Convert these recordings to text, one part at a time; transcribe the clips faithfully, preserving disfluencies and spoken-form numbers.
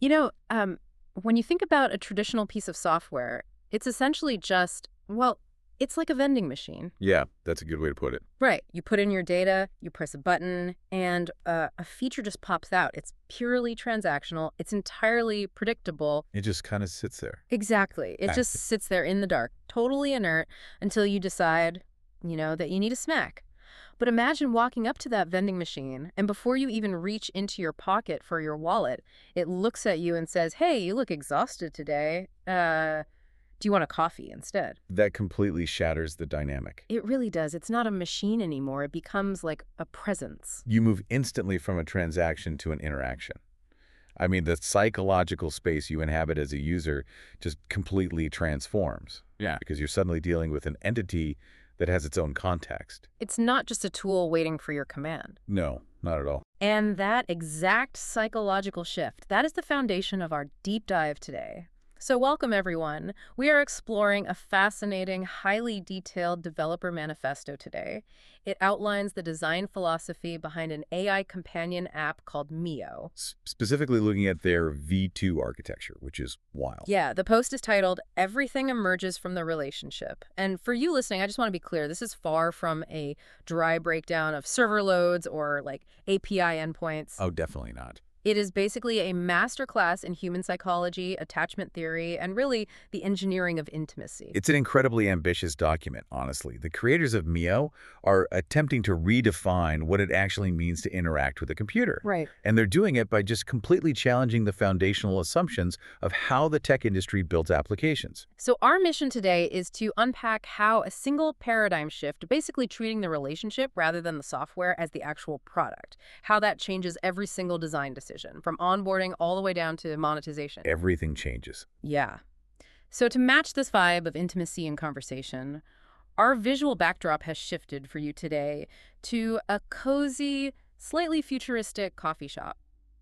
You know, um, when you think about a traditional piece of software, it's essentially just, well, it's like a vending machine. Yeah, that's a good way to put it. Right. You put in your data, you press a button, and uh, a feature just pops out. It's purely transactional. It's entirely predictable. It just kind of sits there. Exactly. It just Active. sits there in the dark, totally inert, until you decide, you know, that you need a snack. But imagine walking up to that vending machine, and before you even reach into your pocket for your wallet, it looks at you and says, hey, you look exhausted today. Uh, do you want a coffee instead? That completely shatters the dynamic. It really does. It's not a machine anymore. It becomes like a presence. You move instantly from a transaction to an interaction. I mean, the psychological space you inhabit as a user just completely transforms. Yeah. Because you're suddenly dealing with an entity that has its own context. It's not just a tool waiting for your command. No, not at all. And that exact psychological shift, that is the foundation of our deep dive today. So welcome, everyone. We are exploring a fascinating, highly detailed developer manifesto today. It outlines the design philosophy behind an A I companion app called Mio. S- specifically looking at their V two architecture, which is wild. Yeah, the post is titled, Everything Emerges from the Relationship. And for you listening, I just want to be clear, this is far from a dry breakdown of server loads or like A P I endpoints. Oh, definitely not. It is basically a masterclass in human psychology, attachment theory, and really the engineering of intimacy. It's an incredibly ambitious document, honestly. The creators of Mio are attempting to redefine what it actually means to interact with a computer. Right. And they're doing it by just completely challenging the foundational assumptions of how the tech industry builds applications. So our mission today is to unpack how a single paradigm shift, basically treating the relationship rather than the software as the actual product, how that changes every single design decision, from onboarding all the way down to monetization. Everything changes. Yeah. So to match this vibe of intimacy and conversation, our visual backdrop has shifted for you today to a cozy, slightly futuristic coffee shop,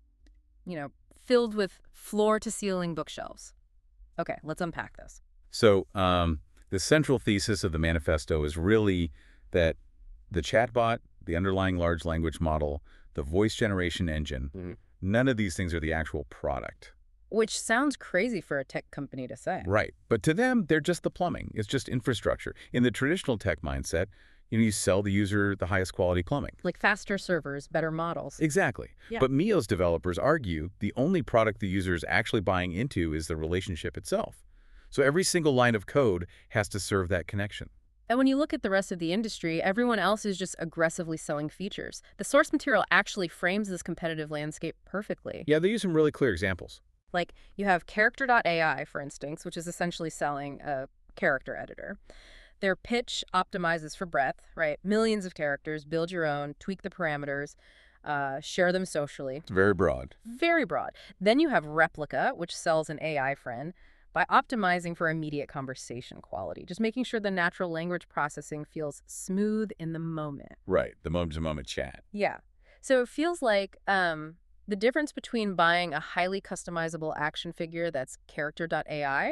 you know, filled with floor-to-ceiling bookshelves. Okay, let's unpack this. So um, the central thesis of the manifesto is really that the chatbot, the underlying large language model, the voice generation engine, Mm-hmm. none of these things are the actual product. Which sounds crazy for a tech company to say. Right. But to them, they're just the plumbing. It's just infrastructure. In the traditional tech mindset, you know, you sell the user the highest quality plumbing. Like faster servers, better models. Exactly. Yeah. But Mio's developers argue the only product the user is actually buying into is the relationship itself. So every single line of code has to serve that connection. And when you look at the rest of the industry, everyone else is just aggressively selling features. The source material actually frames this competitive landscape perfectly. Yeah, they use some really clear examples. Like, you have character dot A I, for instance, which is essentially selling a character editor. Their pitch optimizes for breadth, right? Millions of characters, build your own, tweak the parameters, uh, share them socially. It's very broad. Very broad. Then you have Replica, which sells an A I friend by optimizing for immediate conversation quality, just making sure the natural language processing feels smooth in the moment. Right. The moment-to-moment chat. Yeah. So it feels like um, the difference between buying a highly customizable action figure that's character dot A I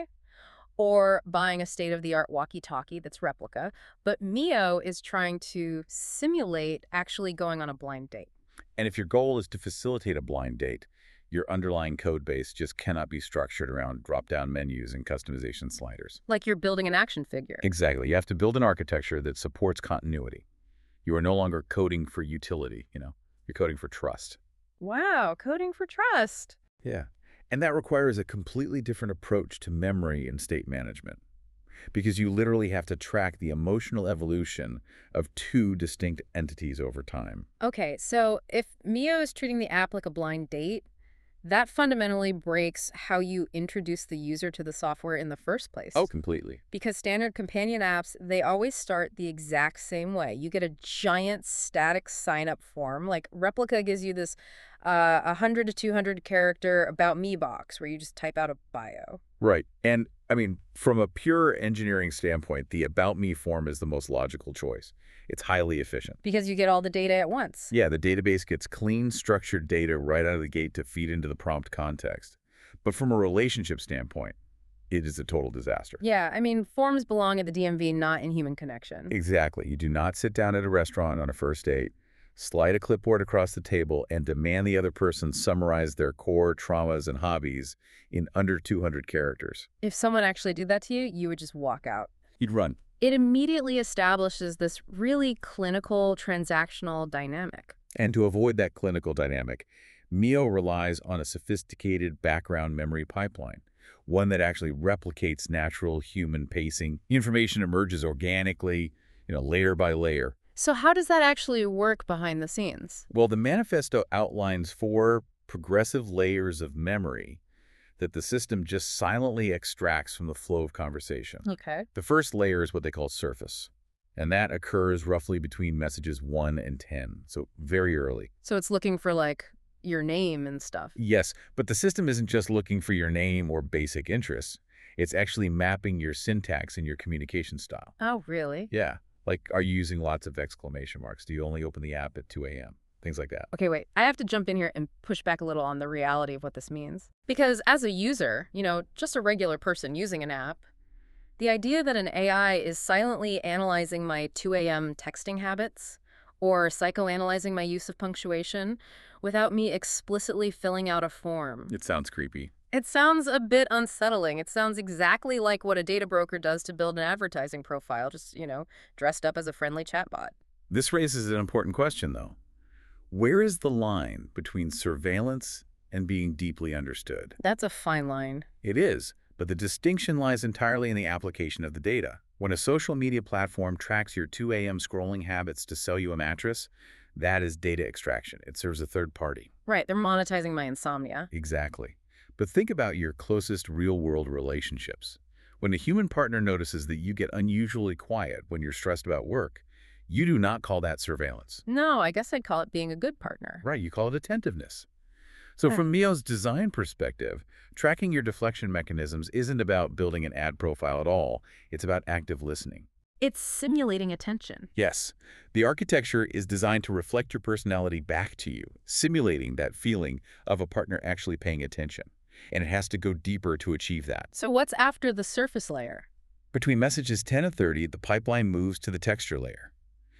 or buying a state-of-the-art walkie-talkie that's Replica, but Mio is trying to simulate actually going on a blind date. And if your goal is to facilitate a blind date, your underlying code base just cannot be structured around drop-down menus and customization sliders. Like you're building an action figure. Exactly. You have to build an architecture that supports continuity. You are no longer coding for utility, you know. You're coding for trust. Wow, coding for trust. Yeah. And that requires a completely different approach to memory and state management. Because you literally have to track the emotional evolution of two distinct entities over time. Okay, so if Mio is treating the app like a blind date, that fundamentally breaks how you introduce the user to the software in the first place. Oh, completely. Because standard companion apps, they always start the exact same way. You get a giant static sign-up form. Like Replica gives you this uh, one hundred to two hundred character About Me box where you just type out a bio. Right. And, I mean, from a pure engineering standpoint, the About Me form is the most logical choice. It's highly efficient. Because you get all the data at once. Yeah, the database gets clean, structured data right out of the gate to feed into the prompt context. But from a relationship standpoint, it is a total disaster. Yeah, I mean, forms belong at the D M V, not in human connection. Exactly. You do not sit down at a restaurant on a first date, slide a clipboard across the table, and demand the other person summarize their core traumas and hobbies in under two hundred characters. If someone actually did that to you, you would just walk out. You'd run. It immediately establishes this really clinical, transactional dynamic. And to avoid that clinical dynamic, Mio relies on a sophisticated background memory pipeline, one that actually replicates natural human pacing. Information emerges organically, you know, layer by layer. So how does that actually work behind the scenes? Well, the manifesto outlines four progressive layers of memory that the system just silently extracts from the flow of conversation. Okay. The first layer is what they call surface, and that occurs roughly between messages one and ten, so very early. So it's looking for, like, your name and stuff. Yes, but the system isn't just looking for your name or basic interests. It's actually mapping your syntax and your communication style. Oh, really? Yeah, like, are you using lots of exclamation marks? Do you only open the app at two A M? Things like that. Okay, wait. I have to jump in here and push back a little on the reality of what this means. Because as a user, you know, just a regular person using an app, the idea that an A I is silently analyzing my two A M texting habits or psychoanalyzing my use of punctuation without me explicitly filling out a form. It sounds creepy. It sounds a bit unsettling. It sounds exactly like what a data broker does to build an advertising profile, just, you know, dressed up as a friendly chatbot. This raises an important question, though. Where is the line between surveillance and being deeply understood? That's a fine line. It is, but the distinction lies entirely in the application of the data. When a social media platform tracks your two A M scrolling habits to sell you a mattress, that is data extraction. It serves a third party. Right, they're monetizing my insomnia. Exactly. But think about your closest real-world relationships. When a human partner notices that you get unusually quiet when you're stressed about work, you do not call that surveillance. No, I guess I'd call it being a good partner. Right, you call it attentiveness. So from Mio's design perspective, tracking your deflection mechanisms isn't about building an ad profile at all. It's about active listening. It's simulating attention. Yes, the architecture is designed to reflect your personality back to you, simulating that feeling of a partner actually paying attention. And it has to go deeper to achieve that. So what's after the surface layer? Between messages ten and thirty, the pipeline moves to the texture layer.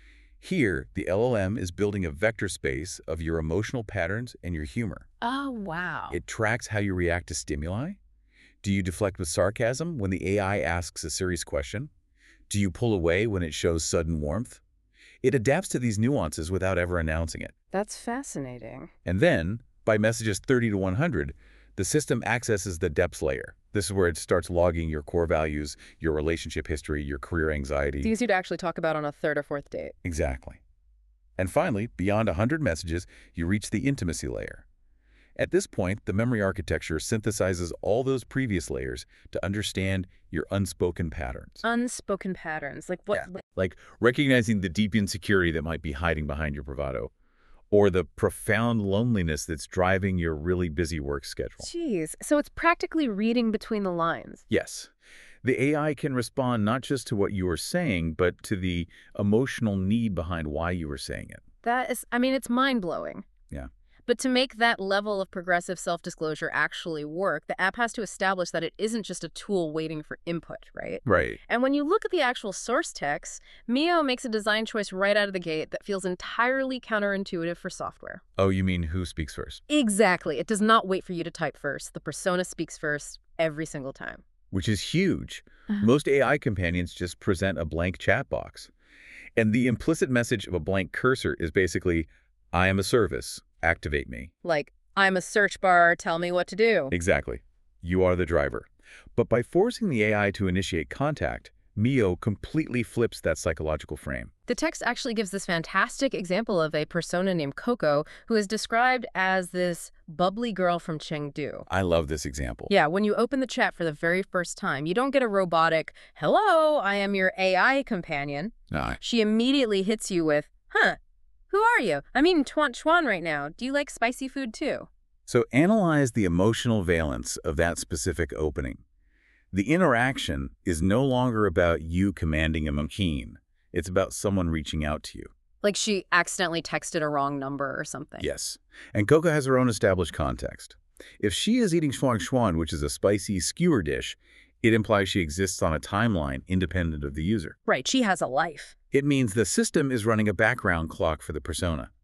Here, the L L M is building a vector space of your emotional patterns and your humor. Oh, wow. It tracks how you react to stimuli. Do you deflect with sarcasm when the A I asks a serious question? Do you pull away when it shows sudden warmth? It adapts to these nuances without ever announcing it. That's fascinating. And then, by messages thirty to one hundred, the system accesses the depths layer. This is where it starts logging your core values, your relationship history, your career anxiety. It's easy to actually talk about on a third or fourth date. Exactly. And finally, beyond one hundred messages, you reach the intimacy layer. At this point, the memory architecture synthesizes all those previous layers to understand your unspoken patterns. Unspoken patterns. Like what? Yeah. Like recognizing the deep insecurity that might be hiding behind your bravado, or the profound loneliness that's driving your really busy work schedule. Jeez. So it's practically reading between the lines. Yes. The A I can respond not just to what you are saying, but to the emotional need behind why you are saying it. That is, I mean, it's mind-blowing. Yeah. But to make that level of progressive self-disclosure actually work, the app has to establish that it isn't just a tool waiting for input, right? Right. And when you look at the actual source text, Mio makes a design choice right out of the gate that feels entirely counterintuitive for software. Oh, you mean who speaks first? Exactly. It does not wait for you to type first. The persona speaks first every single time. Which is huge. Most A I companions just present a blank chat box. And the implicit message of a blank cursor is basically, I am a service. Activate me. Like, I'm a search bar, tell me what to do. Exactly. You are the driver. But by forcing the A I to initiate contact, Mio completely flips that psychological frame. The text actually gives this fantastic example of a persona named Coco, who is described as this bubbly girl from Chengdu. I love this example. Yeah, when you open the chat for the very first time, you don't get a robotic, hello, I am your A I companion. No. She immediately hits you with, huh, who are you? I'm eating Tuan Chuan right now. Do you like spicy food too? So analyze the emotional valence of that specific opening. The interaction is no longer about you commanding a machine. It's about someone reaching out to you. Like she accidentally texted a wrong number or something. Yes. And Coco has her own established context. If she is eating Shuang Xuan, which is a spicy skewer dish, it implies she exists on a timeline independent of the user. Right, she has a life. It means the system is running a background clock for the persona.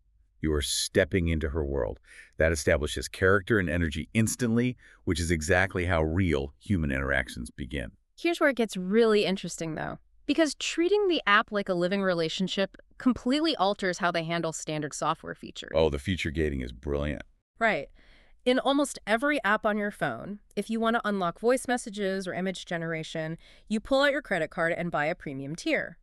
You are stepping into her world. That establishes character and energy instantly, which is exactly how real human interactions begin. Here's where it gets really interesting, though. Because treating the app like a living relationship completely alters how they handle standard software features. Oh, the feature gating is brilliant. Right. In almost every app on your phone, if you want to unlock voice messages or image generation, you pull out your credit card and buy a premium tier.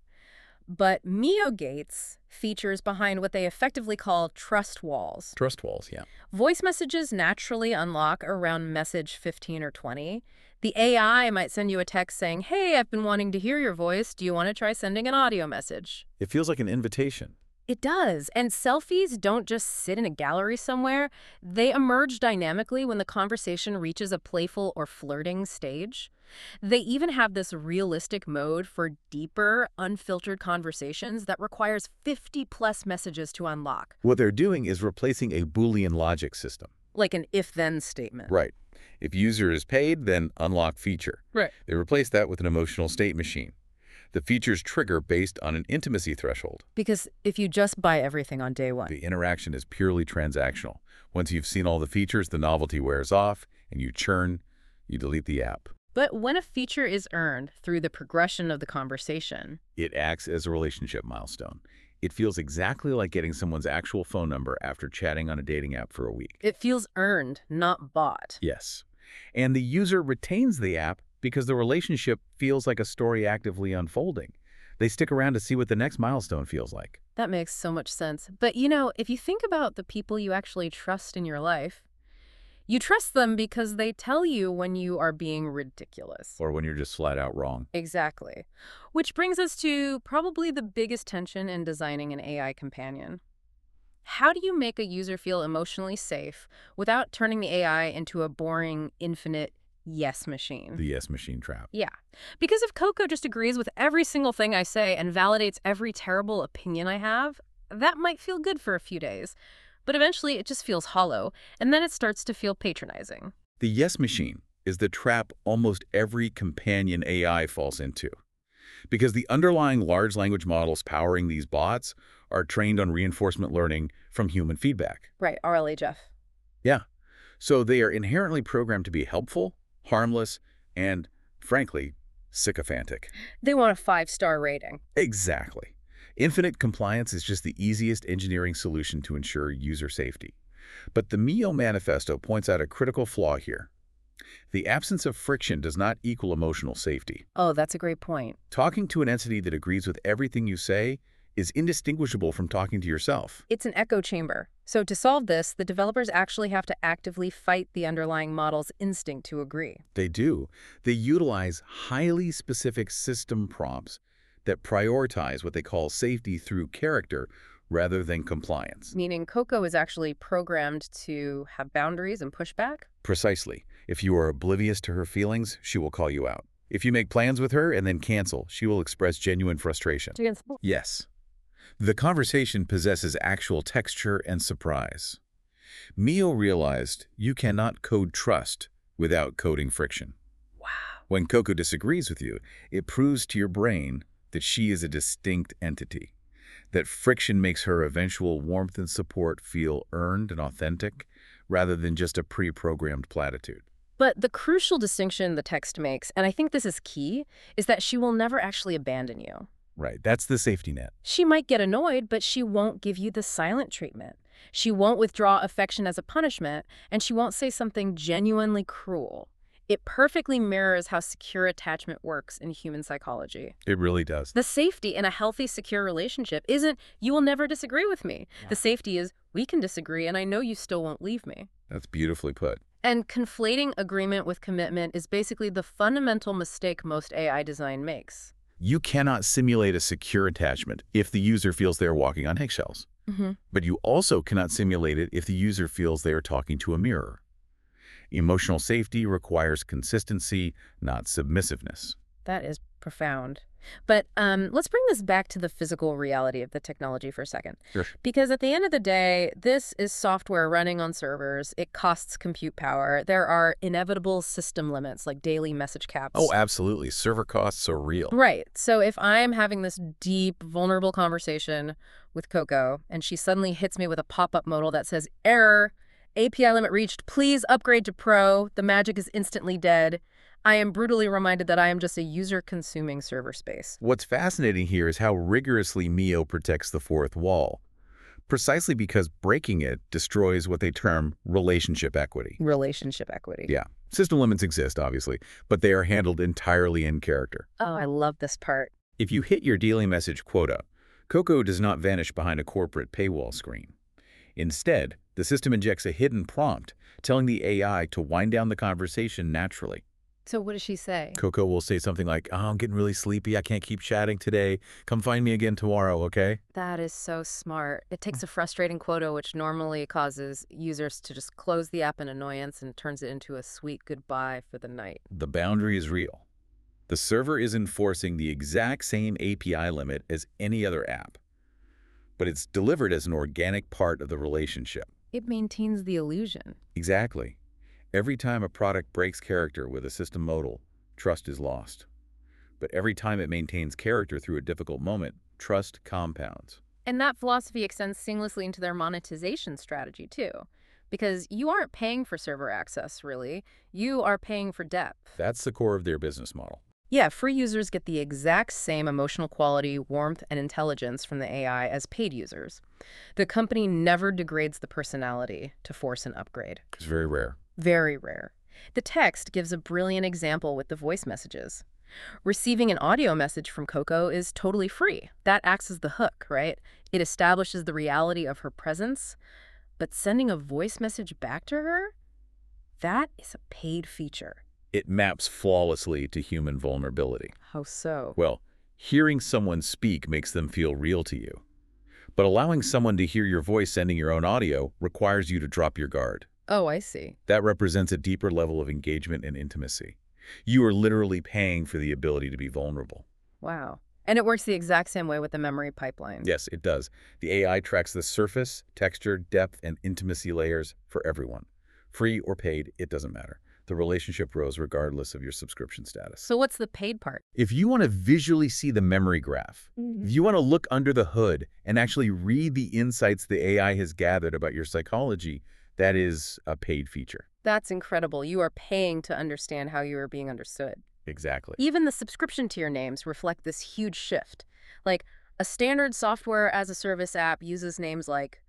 But Mio gates features behind what they effectively call trust walls. Trust walls, yeah. Voice messages naturally unlock around message fifteen or twenty. The A I might send you a text saying, hey, I've been wanting to hear your voice. Do you want to try sending an audio message? It feels like an invitation. It does. And selfies don't just sit in a gallery somewhere. They emerge dynamically when the conversation reaches a playful or flirting stage. They even have this realistic mode for deeper, unfiltered conversations that requires fifty plus messages to unlock. What they're doing is replacing a Boolean logic system. Like an if-then statement. Right. If user is paid, then unlock feature. Right. They replace that with an emotional state machine. The features trigger based on an intimacy threshold. Because if you just buy everything on day one. The interaction is purely transactional. Once you've seen all the features, the novelty wears off, and you churn, you delete the app. But when a feature is earned through the progression of the conversation, it acts as a relationship milestone. It feels exactly like getting someone's actual phone number after chatting on a dating app for a week. It feels earned, not bought. Yes. And the user retains the app because the relationship feels like a story actively unfolding. They stick around to see what the next milestone feels like. That makes so much sense. But, you know, if you think about the people you actually trust in your life, you trust them because they tell you when you are being ridiculous. Or when you're just flat out wrong. Exactly. Which brings us to probably the biggest tension in designing an A I companion. How do you make a user feel emotionally safe without turning the A I into a boring, infinite yes machine? The yes machine trap. Yeah. Because if Coco just agrees with every single thing I say and validates every terrible opinion I have, that might feel good for a few days. But eventually it just feels hollow, and then it starts to feel patronizing. The yes machine is the trap almost every companion A I falls into. Because the underlying large language models powering these bots are trained on reinforcement learning from human feedback. Right, R L H F. Yeah. So they are inherently programmed to be helpful, harmless, and, frankly, sycophantic. They want a five-star rating. Exactly. Infinite compliance is just the easiest engineering solution to ensure user safety. But the Mio Manifesto points out a critical flaw here. The absence of friction does not equal emotional safety. Oh, that's a great point. Talking to an entity that agrees with everything you say is indistinguishable from talking to yourself. It's an echo chamber. So to solve this, the developers actually have to actively fight the underlying model's instinct to agree. They do. They utilize highly specific system prompts that prioritize what they call safety through character rather than compliance. Meaning Coco is actually programmed to have boundaries and pushback? Precisely. If you are oblivious to her feelings, she will call you out. If you make plans with her and then cancel, she will express genuine frustration. Yes. The conversation possesses actual texture and surprise. Mio realized you cannot code trust without coding friction. Wow. When Coco disagrees with you, it proves to your brain that she is a distinct entity, that friction makes her eventual warmth and support feel earned and authentic, rather than just a pre-programmed platitude. But the crucial distinction the text makes, and I think this is key, is that she will never actually abandon you. Right, that's the safety net. She might get annoyed, but she won't give you the silent treatment. She won't withdraw affection as a punishment, and she won't say something genuinely cruel. It perfectly mirrors how secure attachment works in human psychology. It really does. The safety in a healthy, secure relationship isn't, you will never disagree with me. Yeah. The safety is, we can disagree, and I know you still won't leave me. That's beautifully put. And conflating agreement with commitment is basically the fundamental mistake most A I design makes. You cannot simulate a secure attachment if the user feels they are walking on eggshells. Mm-hmm. But you also cannot simulate it if the user feels they are talking to a mirror. Emotional safety requires consistency, not submissiveness. That is profound. But um, let's bring this back to the physical reality of the technology for a second. Sure. Because at the end of the day, this is software running on servers. It costs compute power. There are inevitable system limits like daily message caps. Oh, absolutely. Server costs are real. Right. So if I'm having this deep, vulnerable conversation with Coco, and she suddenly hits me with a pop-up modal that says, "Error! A P I limit reached. Please upgrade to Pro. The magic is instantly dead." I am brutally reminded that I am just a user consuming server space. What's fascinating here is how rigorously Mio protects the fourth wall, precisely because breaking it destroys what they term relationship equity. Relationship equity. Yeah. System limits exist, obviously, but they are handled entirely in character. Oh, I love this part. If you hit your daily message quota, Coco does not vanish behind a corporate paywall screen. Instead, the system injects a hidden prompt telling the A I to wind down the conversation naturally. So what does she say? Coco will say something like, "Oh, I'm getting really sleepy. I can't keep chatting today. Come find me again tomorrow, okay?" That is so smart. It takes a frustrating quota, which normally causes users to just close the app in annoyance, and turns it into a sweet goodbye for the night. The boundary is real. The server is enforcing the exact same A P I limit as any other app, but it's delivered as an organic part of the relationship. It maintains the illusion. Exactly. Every time a product breaks character with a system modal, trust is lost. But every time it maintains character through a difficult moment, trust compounds. And that philosophy extends seamlessly into their monetization strategy, too. Because you aren't paying for server access, really. You are paying for depth. That's the core of their business model. Yeah, free users get the exact same emotional quality, warmth, and intelligence from the A I as paid users. The company never degrades the personality to force an upgrade. It's very rare. Very rare. The text gives a brilliant example with the voice messages. Receiving an audio message from Coco is totally free. That acts as the hook, right? It establishes the reality of her presence. But sending a voice message back to her? That is a paid feature. It maps flawlessly to human vulnerability. How so? Well, hearing someone speak makes them feel real to you. But allowing someone to hear your voice sending your own audio requires you to drop your guard. Oh, I see. That represents a deeper level of engagement and intimacy. You are literally paying for the ability to be vulnerable. Wow. And it works the exact same way with the memory pipeline. Yes, it does. The A I tracks the surface, texture, depth, and intimacy layers for everyone. Free or paid, it doesn't matter. The relationship grows regardless of your subscription status. So what's the paid part? If you want to visually see the memory graph, Mm-hmm. if you want to look under the hood and actually read the insights the A I has gathered about your psychology, that is a paid feature. That's incredible. You are paying to understand how you are being understood. Exactly. Even the subscription tier names reflect this huge shift. Like, a standard software as a service app uses names like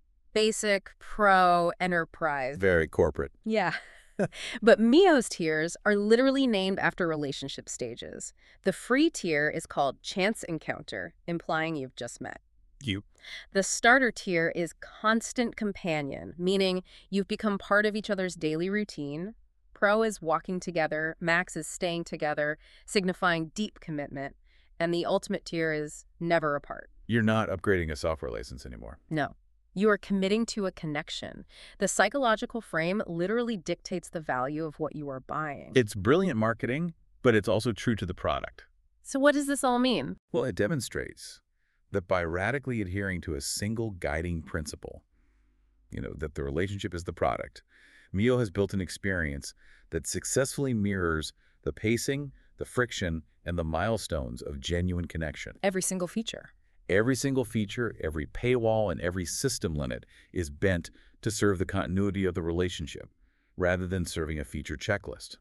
Basic, Pro, Enterprise. Very corporate. Yeah. But Mio's tiers are literally named after relationship stages. The free tier is called Chance Encounter, implying you've just met. You. The starter tier is Constant Companion, meaning you've become part of each other's daily routine. Pro is walking together, Max is staying together, signifying deep commitment, and the ultimate tier is never apart. You're not upgrading a software license anymore. No. You are committing to a connection. The psychological frame literally dictates the value of what you are buying. It's brilliant marketing, but it's also true to the product. So what does this all mean? Well, it demonstrates that by radically adhering to a single guiding principle, you know, that the relationship is the product, Mio has built an experience that successfully mirrors the pacing, the friction, and the milestones of genuine connection. Every single feature. Every single feature, every paywall, and every system limit is bent to serve the continuity of the relationship, rather than serving a feature checklist.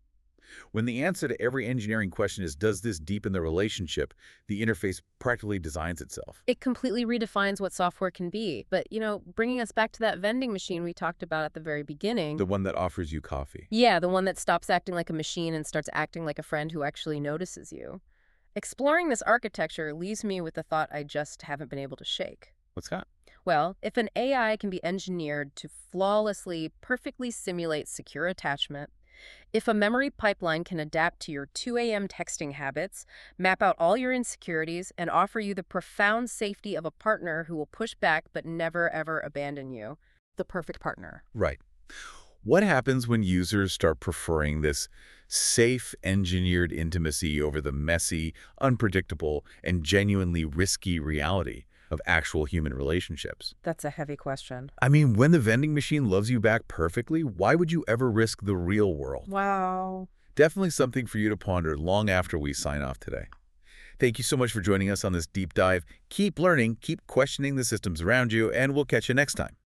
When the answer to every engineering question is, does this deepen the relationship, the interface practically designs itself. It completely redefines what software can be. But, you know, bringing us back to that vending machine we talked about at the very beginning. The one that offers you coffee. Yeah, the one that stops acting like a machine and starts acting like a friend who actually notices you. Exploring this architecture leaves me with the thought I just haven't been able to shake. What's that? Well, if an A I can be engineered to flawlessly, perfectly simulate secure attachment, if a memory pipeline can adapt to your two A M texting habits, map out all your insecurities, and offer you the profound safety of a partner who will push back but never ever abandon you, the perfect partner. Right. What happens when users start preferring this safe, engineered intimacy over the messy, unpredictable, and genuinely risky reality of actual human relationships? That's a heavy question. I mean, when the vending machine loves you back perfectly, why would you ever risk the real world? Wow. Definitely something for you to ponder long after we sign off today. Thank you so much for joining us on this deep dive. Keep learning, keep questioning the systems around you, and we'll catch you next time.